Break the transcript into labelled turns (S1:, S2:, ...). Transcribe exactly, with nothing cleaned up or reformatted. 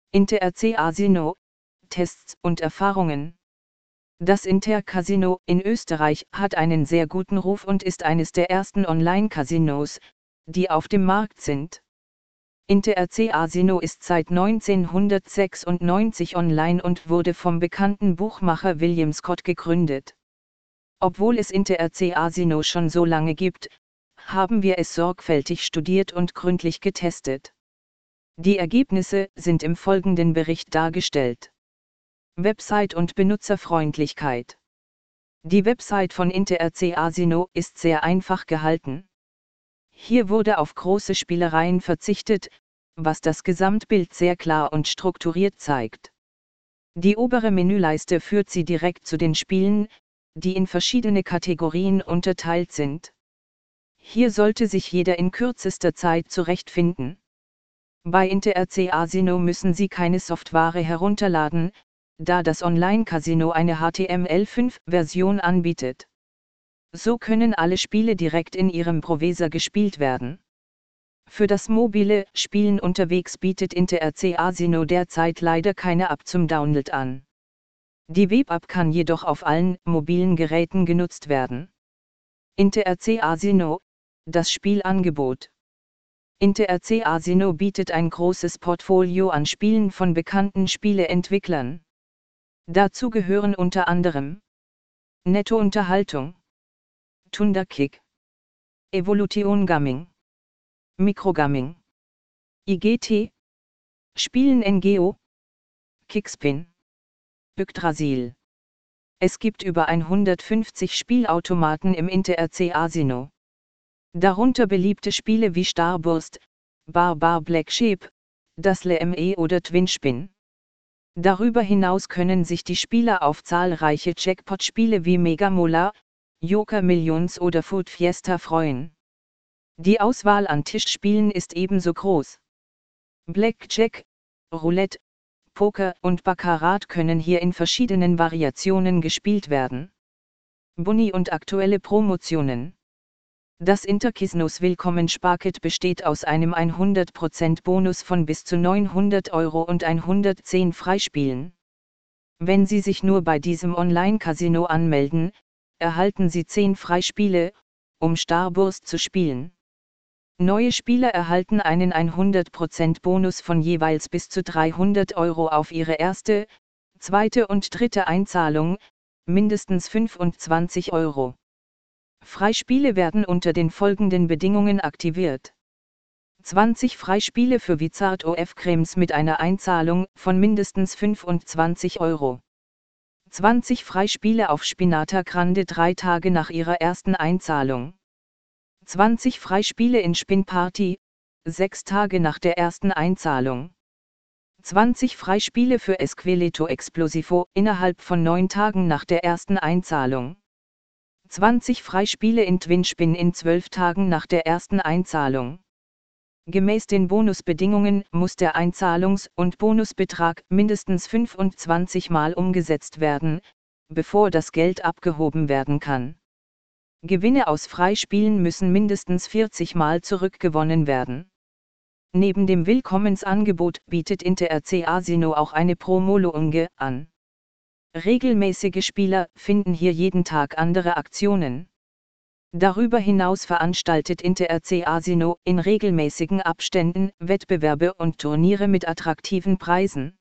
S1: Inter-C-Asino, Tests und Erfahrungen. Das Inter-Casino in Österreich hat einen sehr guten Ruf und ist eines der ersten Online-Casinos, die auf dem Markt sind. Inter-C-Asino ist seit neunzehnhundertsechsundneunzig online und wurde vom bekannten Buchmacher William Scott gegründet. Obwohl es Inter-C-Asino schon so lange gibt, haben wir es sorgfältig studiert und gründlich getestet. Die Ergebnisse sind im folgenden Bericht dargestellt. Website und Benutzerfreundlichkeit. Die Website von Inter-C-Asino ist sehr einfach gehalten. Hier wurde auf große Spielereien verzichtet, was das Gesamtbild sehr klar und strukturiert zeigt. Die obere Menüleiste führt Sie direkt zu den Spielen, die in verschiedene Kategorien unterteilt sind. Hier sollte sich jeder in kürzester Zeit zurechtfinden. Bei Inter-C-Asino müssen Sie keine Software herunterladen, da das Online-Casino eine H T M L fünf Version anbietet. So können alle Spiele direkt in Ihrem Browser gespielt werden. Für das mobile Spielen unterwegs bietet Inter-C-Asino derzeit leider keine App zum Download an. Die Web-App kann jedoch auf allen mobilen Geräten genutzt werden. Inter-C-Asino, das Spielangebot. Inter-C-Asino bietet ein großes Portfolio an Spielen von bekannten Spieleentwicklern. Dazu gehören unter anderem Netto Unterhaltung, Thunderkick, Evolution Gaming, Microgaming, I G T, Spielen N G O, Kickspin, Yggdrasil. Es gibt über hundertfünfzig Spielautomaten im Inter-C-Asino. Darunter beliebte Spiele wie Starburst, Barbar Black Sheep, Dazzle M E oder Twinspin. Darüber hinaus können sich die Spieler auf zahlreiche Jackpot-Spiele wie Mega Mola, Joker Millions oder Food Fiesta freuen. Die Auswahl an Tischspielen ist ebenso groß. Blackjack, Roulette, Poker und Baccarat können hier in verschiedenen Variationen gespielt werden. Boni und aktuelle Promotionen. Das Inter-Casinos Willkommen-Sparket besteht aus einem hundert Prozent Bonus von bis zu neunhundert Euro und hundertzehn Freispielen. Wenn Sie sich nur bei diesem Online-Casino anmelden, erhalten Sie zehn Freispiele, um Starburst zu spielen. Neue Spieler erhalten einen hundert Prozent Bonus von jeweils bis zu dreihundert Euro auf ihre erste, zweite und dritte Einzahlung, mindestens fünfundzwanzig Euro. Freispiele werden unter den folgenden Bedingungen aktiviert. zwanzig Freispiele für Wizard O F-Cremes mit einer Einzahlung von mindestens fünfundzwanzig Euro. zwanzig Freispiele auf Spinata Grande drei Tage nach ihrer ersten Einzahlung. zwanzig Freispiele in Spin Party, sechs Tage nach der ersten Einzahlung. zwanzig Freispiele für Esqueleto Explosivo innerhalb von neun Tagen nach der ersten Einzahlung. zwanzig Freispiele in Twinspin in zwölf Tagen nach der ersten Einzahlung. Gemäß den Bonusbedingungen muss der Einzahlungs- und Bonusbetrag mindestens fünfundzwanzig Mal umgesetzt werden, bevor das Geld abgehoben werden kann. Gewinne aus Freispielen müssen mindestens vierzig Mal zurückgewonnen werden. Neben dem Willkommensangebot bietet Inter-C-Asino auch eine Promolonge an. Regelmäßige Spieler finden hier jeden Tag andere Aktionen. Darüber hinaus veranstaltet Inter-C-Asino in regelmäßigen Abständen Wettbewerbe und Turniere mit attraktiven Preisen.